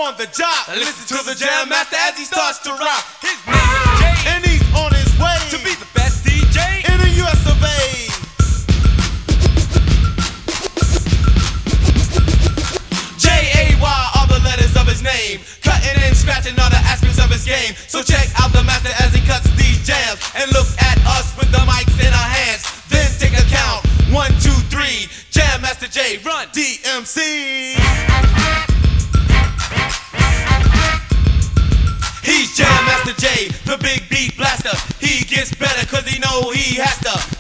on the job. Listen to the Jam Master as he starts to rock. His name is Jay, And he's on his way to be the best DJ in the US of A. J-A-Y are the letters of his name, cutting and scratching all the aspects of his game. So check out the master as he cuts these jams, and look at us with the mics in our hands. Then take a count, 1, 2, 3. Jam Master J, run DMC. He's Jam Master J, the big beat blaster. He gets better cause he know he has to.